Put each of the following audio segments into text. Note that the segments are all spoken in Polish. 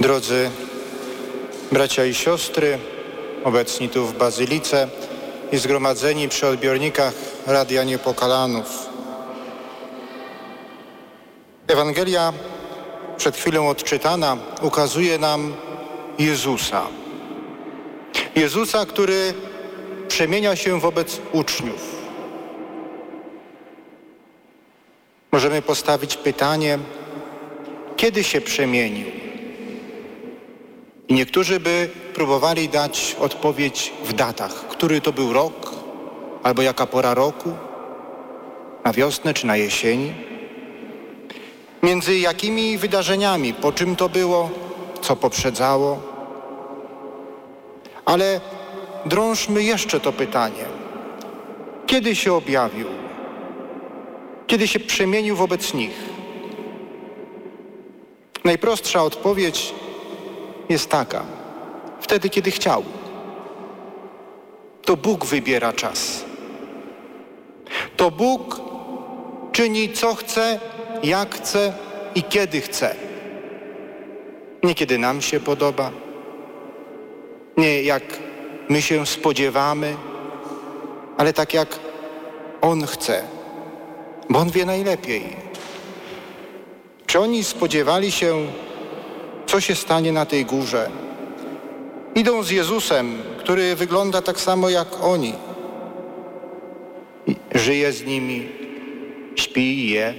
Drodzy bracia i siostry, obecni tu w Bazylice i zgromadzeni przy odbiornikach Radia Niepokalanów. Ewangelia przed chwilą odczytana ukazuje nam Jezusa. Jezusa, który przemienia się wobec uczniów. Możemy postawić pytanie, kiedy się przemienił? I niektórzy by próbowali dać odpowiedź w datach. Który to był rok? Albo jaka pora roku? Na wiosnę czy na jesieni? Między jakimi wydarzeniami? Po czym to było? Co poprzedzało? Ale drążmy jeszcze to pytanie. Kiedy się objawił? Kiedy się przemienił wobec nich? Najprostsza odpowiedź jest taka. Wtedy, kiedy chciał. To Bóg wybiera czas. To Bóg czyni co chce, jak chce i kiedy chce. Nie kiedy nam się podoba, nie jak my się spodziewamy, ale tak jak On chce, bo On wie najlepiej. Czy oni spodziewali się, co się stanie na tej górze? Idą z Jezusem, który wygląda tak samo jak oni. Żyje z nimi, śpi i je.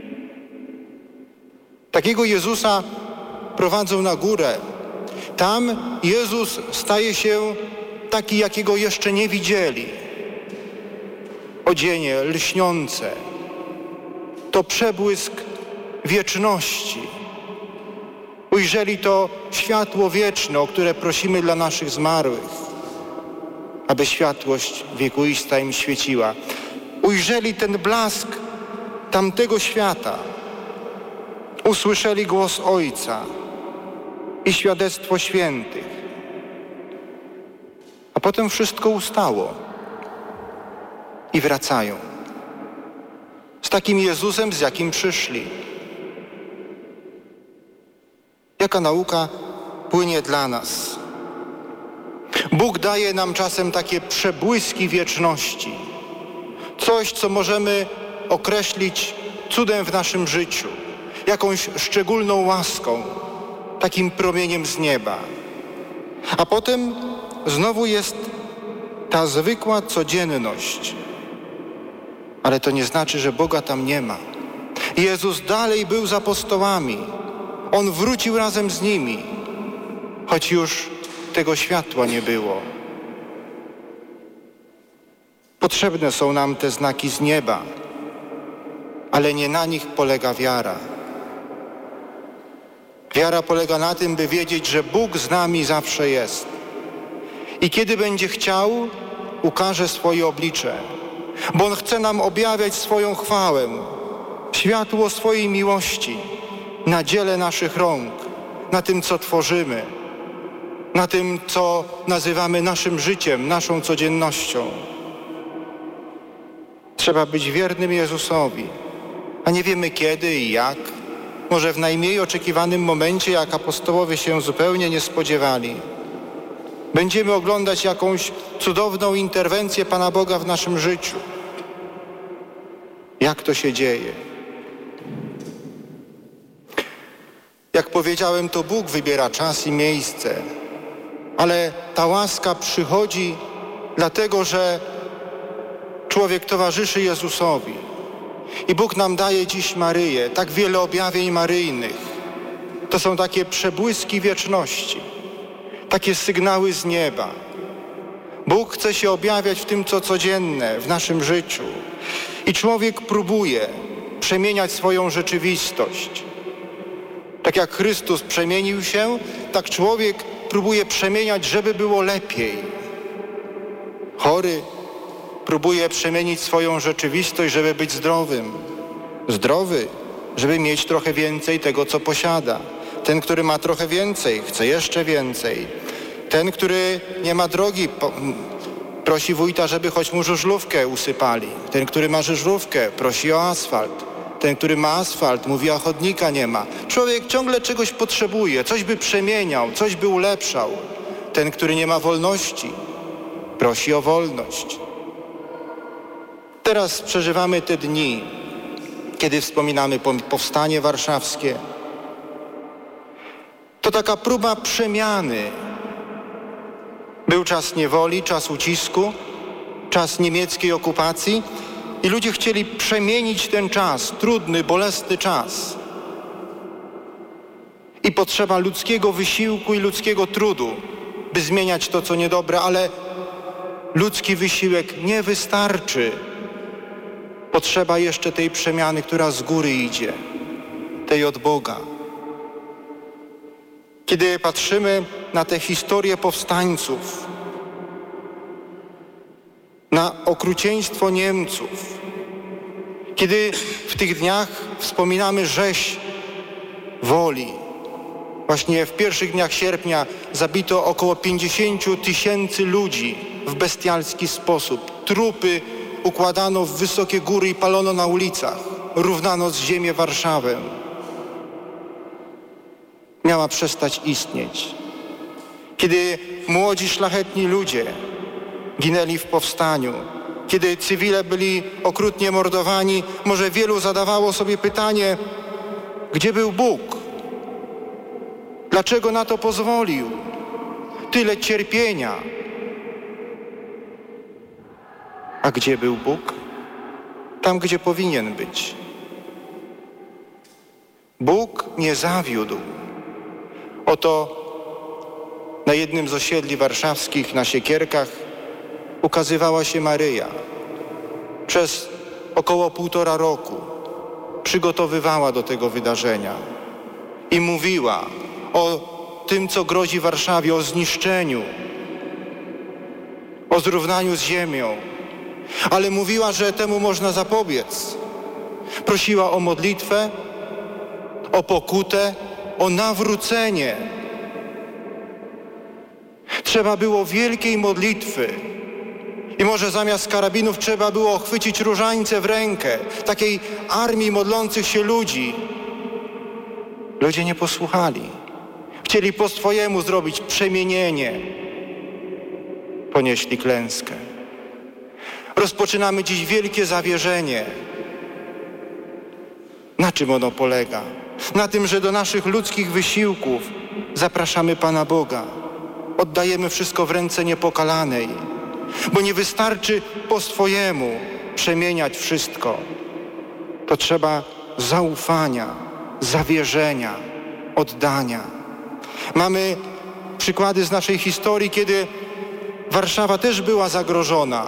Takiego Jezusa prowadzą na górę. Tam Jezus staje się taki, jakiego jeszcze nie widzieli. Odzienie lśniące. To przebłysk wieczności. Ujrzeli to światło wieczne, o które prosimy dla naszych zmarłych, aby światłość wiekuista im świeciła. Ujrzeli ten blask tamtego świata. Usłyszeli głos Ojca i świadectwo świętych. A potem wszystko ustało i wracają. Z takim Jezusem, z jakim przyszli. Jaka nauka płynie dla nas? Bóg daje nam czasem takie przebłyski wieczności. Coś, co możemy określić cudem w naszym życiu. Jakąś szczególną łaską, takim promieniem z nieba. A potem znowu jest ta zwykła codzienność. Ale to nie znaczy, że Boga tam nie ma. Jezus dalej był z apostołami. On wrócił razem z nimi, choć już tego światła nie było. Potrzebne są nam te znaki z nieba, ale nie na nich polega wiara. Wiara polega na tym, by wiedzieć, że Bóg z nami zawsze jest. I kiedy będzie chciał, ukaże swoje oblicze, bo On chce nam objawiać swoją chwałę, światło swojej miłości na dziele naszych rąk, na tym, co tworzymy, na tym, co nazywamy naszym życiem, naszą codziennością. Trzeba być wiernym Jezusowi, a nie wiemy kiedy i jak. Może w najmniej oczekiwanym momencie, jak apostołowie się zupełnie nie spodziewali. Będziemy oglądać jakąś cudowną interwencję Pana Boga w naszym życiu. Jak to się dzieje? Jak powiedziałem, to Bóg wybiera czas i miejsce, ale ta łaska przychodzi dlatego, że człowiek towarzyszy Jezusowi. I Bóg nam daje dziś Maryję, tak wiele objawień maryjnych. To są takie przebłyski wieczności, takie sygnały z nieba. Bóg chce się objawiać w tym, co codzienne w naszym życiu. I człowiek próbuje przemieniać swoją rzeczywistość. Tak jak Chrystus przemienił się, tak człowiek próbuje przemieniać, żeby było lepiej. Chory próbuje przemienić swoją rzeczywistość, żeby być zdrowym. Zdrowy, żeby mieć trochę więcej tego, co posiada. Ten, który ma trochę więcej, chce jeszcze więcej. Ten, który nie ma drogi, prosi wójta, żeby choć mu żużlówkę usypali. Ten, który ma żużlówkę, prosi o asfalt. Ten, który ma asfalt, mówi, a chodnika nie ma. Człowiek ciągle czegoś potrzebuje, coś by przemieniał, coś by ulepszał. Ten, który nie ma wolności, prosi o wolność. Teraz przeżywamy te dni, kiedy wspominamy powstanie warszawskie. To taka próba przemiany. Był czas niewoli, czas ucisku, czas niemieckiej okupacji i ludzie chcieli przemienić ten czas, trudny, bolesny czas. I potrzeba ludzkiego wysiłku i ludzkiego trudu, by zmieniać to, co niedobre, ale ludzki wysiłek nie wystarczy. Potrzeba jeszcze tej przemiany, która z góry idzie, tej od Boga. Kiedy patrzymy na tę historię powstańców, na okrucieństwo Niemców, kiedy w tych dniach wspominamy rzeź Woli, właśnie w pierwszych dniach sierpnia zabito około 50 000 ludzi w bestialski sposób. Trupy układano w wysokie góry i palono na ulicach. Równano z ziemię Warszawę. Miała przestać istnieć. Kiedy młodzi, szlachetni ludzie ginęli w powstaniu, kiedy cywile byli okrutnie mordowani, może wielu zadawało sobie pytanie, gdzie był Bóg? Dlaczego na to pozwolił? Tyle cierpienia. A gdzie był Bóg? Tam, gdzie powinien być. Bóg nie zawiódł. Oto na jednym z osiedli warszawskich, na Siekierkach, ukazywała się Maryja. Przez około 1,5 roku przygotowywała do tego wydarzenia i mówiła o tym, co grozi Warszawie, o zniszczeniu, o zrównaniu z ziemią. Ale mówiła, że temu można zapobiec. Prosiła o modlitwę, o pokutę, o nawrócenie. Trzeba było wielkiej modlitwy. I może zamiast karabinów trzeba było chwycić różańce w rękę, takiej armii modlących się ludzi. Ludzie nie posłuchali. Chcieli po swojemu zrobić przemienienie. Ponieśli klęskę. Rozpoczynamy dziś wielkie zawierzenie. Na czym ono polega? Na tym, że do naszych ludzkich wysiłków zapraszamy Pana Boga. Oddajemy wszystko w ręce Niepokalanej, bo nie wystarczy po swojemu przemieniać wszystko. To trzeba zaufania, zawierzenia, oddania. Mamy przykłady z naszej historii, kiedy Warszawa też była zagrożona.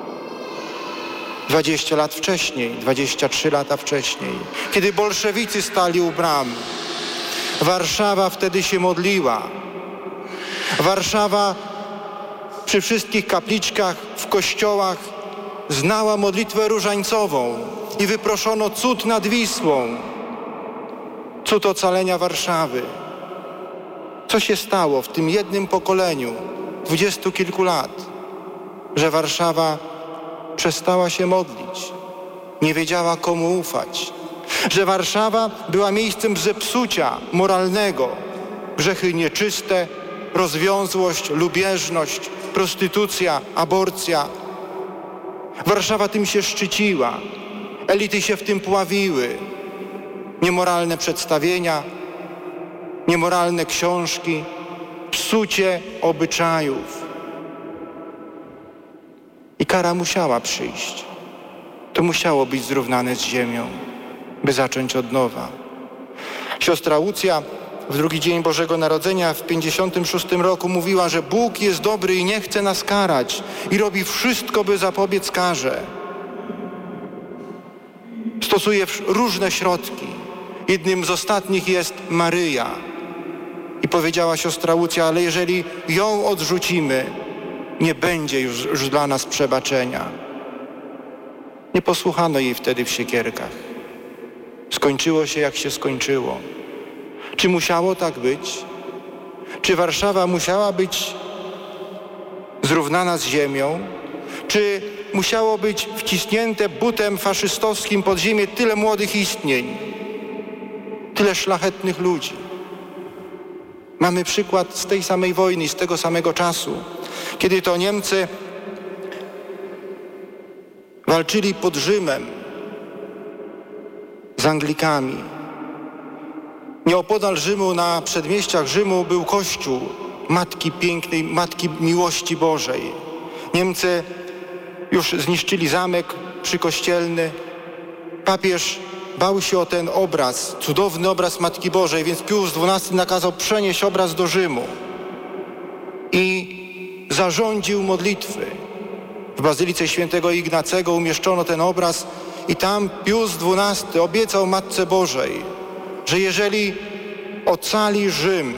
20 lat wcześniej, 23 lata wcześniej, kiedy bolszewicy stali u bram. Warszawa wtedy się modliła. Warszawa przy wszystkich kapliczkach, w kościołach znała modlitwę różańcową i wyproszono cud nad Wisłą, cud ocalenia Warszawy. Co się stało w tym jednym pokoleniu, 20 kilku lat, że Warszawa przestała się modlić, nie wiedziała komu ufać, że Warszawa była miejscem zepsucia moralnego, grzechy nieczyste, rozwiązłość, lubieżność, prostytucja, aborcja. Warszawa tym się szczyciła, elity się w tym pławiły, niemoralne przedstawienia, niemoralne książki, psucie obyczajów. I kara musiała przyjść. To musiało być zrównane z ziemią, by zacząć od nowa. Siostra Łucja w drugi dzień Bożego Narodzenia w 56 roku mówiła, że Bóg jest dobry i nie chce nas karać i robi wszystko, by zapobiec karze. Stosuje różne środki. Jednym z ostatnich jest Maryja. I powiedziała siostra Łucja, ale jeżeli ją odrzucimy, nie będzie już dla nas przebaczenia. Nie posłuchano jej wtedy w Siekierkach. Skończyło się, jak się skończyło. Czy musiało tak być? Czy Warszawa musiała być zrównana z ziemią? Czy musiało być wciśnięte butem faszystowskim pod ziemię tyle młodych istnień, tyle szlachetnych ludzi. Mamy przykład z tej samej wojny, z tego samego czasu, kiedy to Niemcy walczyli pod Rzymem z Anglikami. Nieopodal Rzymu, na przedmieściach Rzymu był kościół Matki Pięknej, Matki Miłości Bożej. Niemcy już zniszczyli zamek przykościelny. Papież bał się o ten obraz, cudowny obraz Matki Bożej, więc Pius XII nakazał przenieść obraz do Rzymu i zarządził modlitwy. W Bazylice Świętego Ignacego umieszczono ten obraz i tam Pius XII obiecał Matce Bożej, że jeżeli ocali Rzym,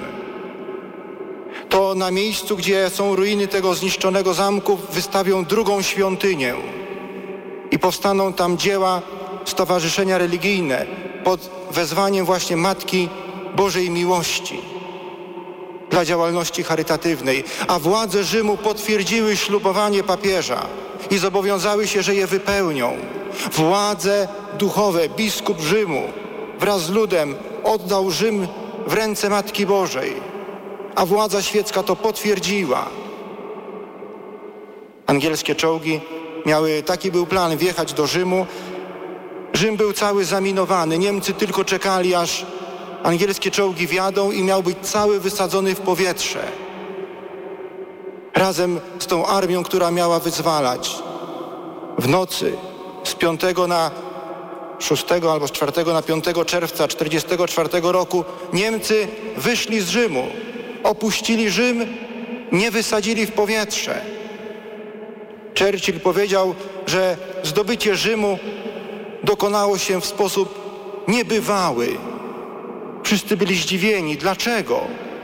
to na miejscu, gdzie są ruiny tego zniszczonego zamku, wystawią drugą świątynię i powstaną tam dzieła stowarzyszenia religijne pod wezwaniem właśnie Matki Bożej Miłości dla działalności charytatywnej, a władze Rzymu potwierdziły ślubowanie papieża i zobowiązały się, że je wypełnią. Władze duchowe, biskup Rzymu wraz z ludem oddał Rzym w ręce Matki Bożej, a władza świecka to potwierdziła. Angielskie czołgi miały, taki był plan, wjechać do Rzymu. Rzym był cały zaminowany. Niemcy tylko czekali, aż angielskie czołgi wjadą i miał być cały wysadzony w powietrze. Razem z tą armią, która miała wyzwalać. W nocy z 5 na 6 albo z 4 na 5 czerwca 1944 roku Niemcy wyszli z Rzymu. Opuścili Rzym, nie wysadzili w powietrze. Churchill powiedział, że zdobycie Rzymu dokonało się w sposób niebywały. Wszyscy byli zdziwieni. Dlaczego?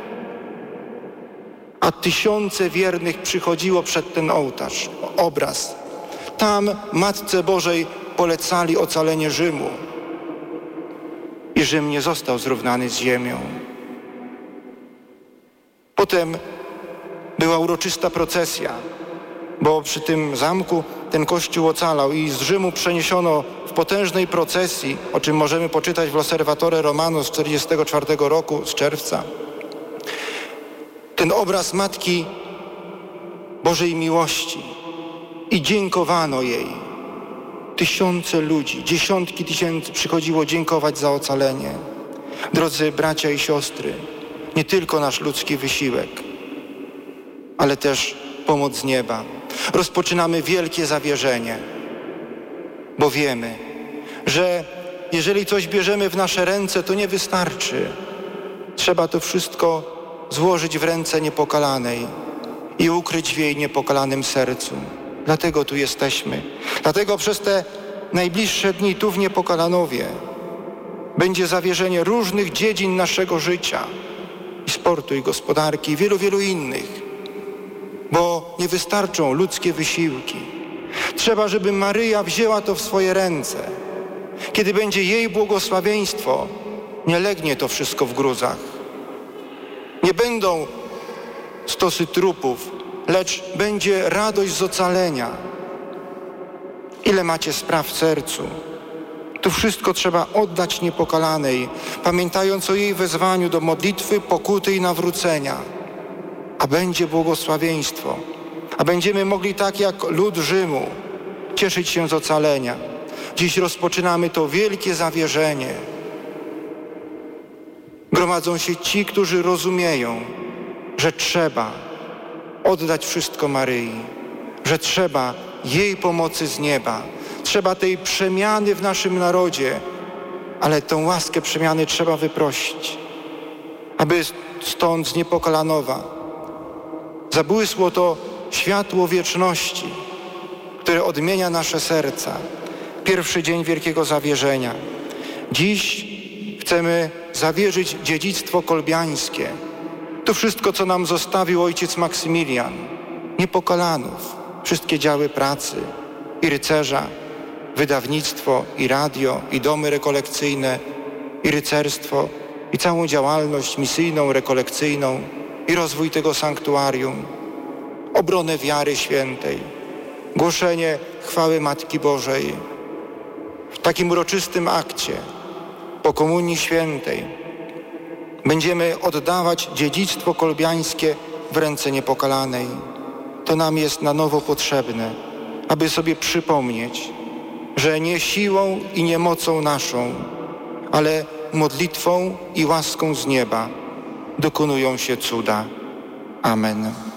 A tysiące wiernych przychodziło przed ten ołtarz, obraz. Tam Matce Bożej polecali ocalenie Rzymu. I Rzym nie został zrównany z ziemią. Potem była uroczysta procesja, bo przy tym zamku ten kościół ocalał i z Rzymu przeniesiono w potężnej procesji, o czym możemy poczytać w L'Osservatore Romano z 1944 roku, z czerwca, ten obraz Matki Bożej Miłości i dziękowano jej. Tysiące ludzi, dziesiątki tysięcy przychodziło dziękować za ocalenie. Drodzy bracia i siostry, nie tylko nasz ludzki wysiłek, ale też pomoc z nieba. Rozpoczynamy wielkie zawierzenie, bo wiemy, że jeżeli coś bierzemy w nasze ręce, to nie wystarczy. Trzeba to wszystko złożyć w ręce Niepokalanej i ukryć w jej niepokalanym sercu. Dlatego tu jesteśmy. Dlatego przez te najbliższe dni tu w Niepokalanowie będzie zawierzenie różnych dziedzin naszego życia, i sportu, i gospodarki, i wielu, wielu innych. Bo nie wystarczą ludzkie wysiłki. Trzeba, żeby Maryja wzięła to w swoje ręce. Kiedy będzie jej błogosławieństwo, nie legnie to wszystko w gruzach. Nie będą stosy trupów, lecz będzie radość z ocalenia. Ile macie spraw w sercu? Tu wszystko trzeba oddać Niepokalanej, pamiętając o jej wezwaniu do modlitwy, pokuty i nawrócenia. A będzie błogosławieństwo. A będziemy mogli tak jak lud Rzymu cieszyć się z ocalenia. Dziś rozpoczynamy to wielkie zawierzenie. Gromadzą się ci, którzy rozumieją, że trzeba oddać wszystko Maryi, że trzeba jej pomocy z nieba, trzeba tej przemiany w naszym narodzie, ale tą łaskę przemiany trzeba wyprosić, aby stąd z Niepokalanowa zabłysło to światło wieczności, które odmienia nasze serca. Pierwszy dzień Wielkiego Zawierzenia. Dziś chcemy zawierzyć dziedzictwo kolbiańskie. To wszystko, co nam zostawił ojciec Maksymilian. Niepokalanów, wszystkie działy pracy i rycerza, wydawnictwo i radio, i domy rekolekcyjne, i rycerstwo, i całą działalność misyjną, rekolekcyjną, i rozwój tego sanktuarium, obronę wiary świętej, głoszenie chwały Matki Bożej, w takim uroczystym akcie po Komunii Świętej będziemy oddawać dziedzictwo kolbiańskie w ręce Niepokalanej. To nam jest na nowo potrzebne, aby sobie przypomnieć, że nie siłą i nie mocą naszą, ale modlitwą i łaską z nieba dokonują się cuda. Amen.